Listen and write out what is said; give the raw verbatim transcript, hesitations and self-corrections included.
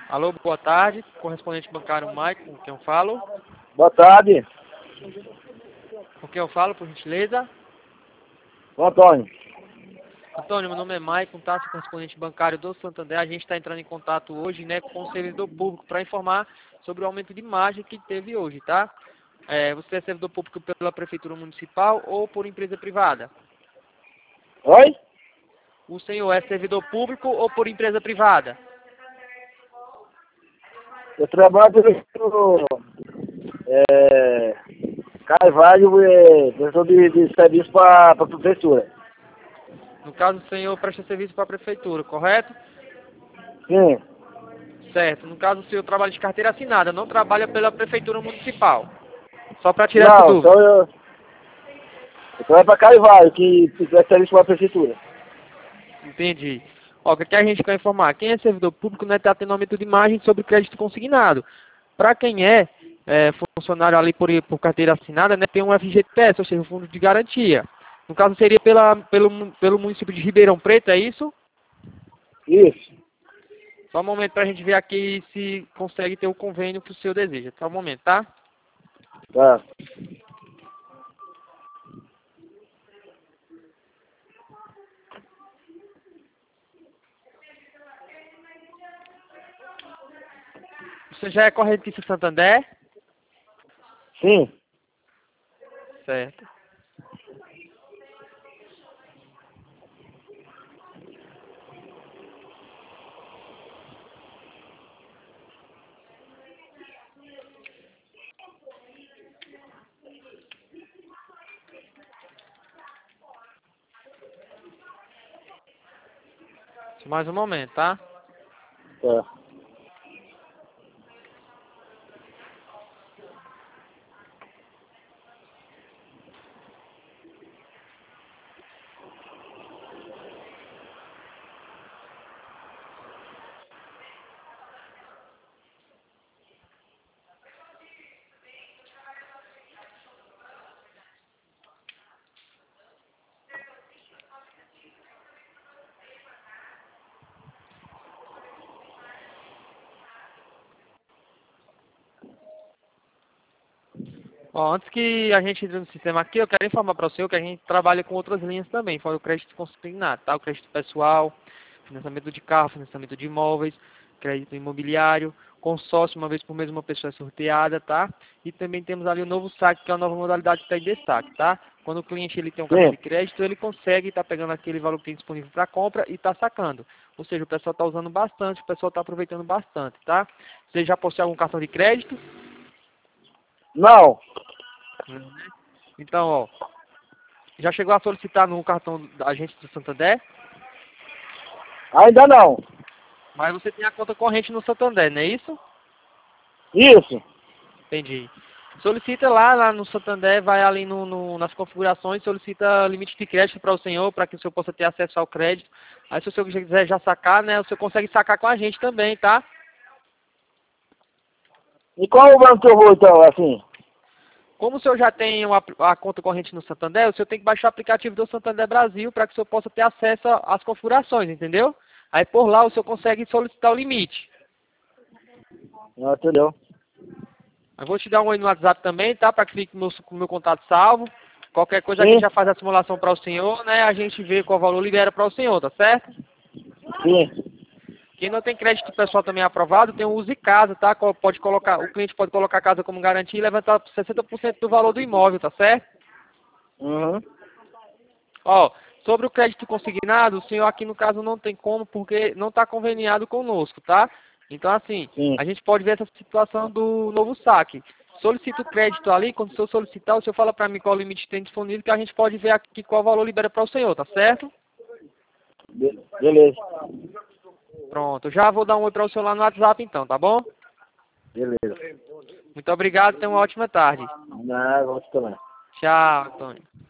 Alô, boa tarde. Correspondente bancário Mike, com quem eu falo? Boa tarde, Com quem eu falo, por gentileza? Ô, Antônio. Antônio, meu nome é Maicon, tá? Sou correspondente bancário do Santander. A gente está entrando em contato hoje, né, com o servidor público para informar sobre o aumento de margem que teve hoje, tá? É, você é servidor público pela Prefeitura Municipal ou por empresa privada? Oi? O senhor é servidor público ou por empresa privada? Eu trabalho pelo é, Carvalho, é, professor de, de serviço para a prefeitura. No caso, o senhor presta serviço para a Prefeitura, correto? Sim. Certo. No caso, o senhor trabalha de carteira assinada, não trabalha pela Prefeitura Municipal. Só para tirar essa Não, só dúvida. eu, eu trabalho para Carvalho, que que presta serviço para a prefeitura. Entendi. Ó, o que a gente quer informar? Quem é servidor público não está tendo aumento de margem sobre crédito consignado. Para quem é, é funcionário ali por, por carteira assinada, né, tem um F G T S, ou seja, um fundo de garantia. No caso, seria pela, pelo, pelo município de Ribeirão Preto, é isso? Isso. Só um momento para a gente ver aqui se consegue ter o convênio que o senhor deseja. Só um momento, tá? Tá. Você já é correntista Santander? Sim. Certo. Mais um momento, tá? Tá. Ó, antes que a gente entre no sistema aqui, eu quero informar para o senhor que a gente trabalha com outras linhas também, fora o crédito consignado, tá? O crédito pessoal, financiamento de carro, financiamento de imóveis, crédito imobiliário, consórcio, uma vez por mês uma pessoa é sorteada, tá? E também temos ali o novo saque, que é a nova modalidade que está em destaque, tá? Quando o cliente ele tem um cartão Sim. de crédito, ele consegue estar pegando aquele valor que tem disponível para compra e está sacando. Ou seja, o pessoal está usando bastante, o pessoal está aproveitando bastante, tá? Você já possui algum cartão de crédito? Não. Uhum. Então, ó, já chegou a solicitar no cartão da agente do Santander? Ainda não. Mas você tem a conta corrente no Santander, não é isso? Isso. Entendi. Solicita lá, lá no Santander, vai ali no, no, nas configurações, solicita limite de crédito para o senhor, para que o senhor possa ter acesso ao crédito. Aí se o senhor quiser já sacar, né, o senhor consegue sacar com a gente também, tá? E qual o banco que eu vou, então, assim? Como o senhor já tem uma, a conta corrente no Santander, o senhor tem que baixar o aplicativo do Santander Brasil para que o senhor possa ter acesso às configurações, entendeu? Aí por lá o senhor consegue solicitar o limite. Não, entendeu? Eu vou te dar um oi no WhatsApp também, tá? Para que fique com o meu, com o meu contato salvo. Qualquer coisa a gente Sim. já faz a simulação para o senhor, né? A gente vê qual valor libera para o senhor, tá certo? Sim. Quem não tem crédito pessoal também aprovado, tem o Use Casa, tá? Co- Pode colocar, o cliente pode colocar a casa como garantia e levantar sessenta por cento do valor do imóvel, tá certo? Uhum. Ó, sobre o crédito consignado, o senhor aqui no caso não tem como, porque não está conveniado conosco, tá? Então, assim, Sim. a gente pode ver essa situação do novo saque. Solicita o crédito ali, quando o senhor solicitar, o senhor fala para mim qual o limite tem disponível, que a gente pode ver aqui qual valor libera para o senhor, tá certo? Be- beleza. Pronto, eu já vou dar um oi para o senhor lá no WhatsApp então, tá bom? Beleza. Muito obrigado, tenha uma ótima tarde. Não, vamos também. Tchau, Antônio.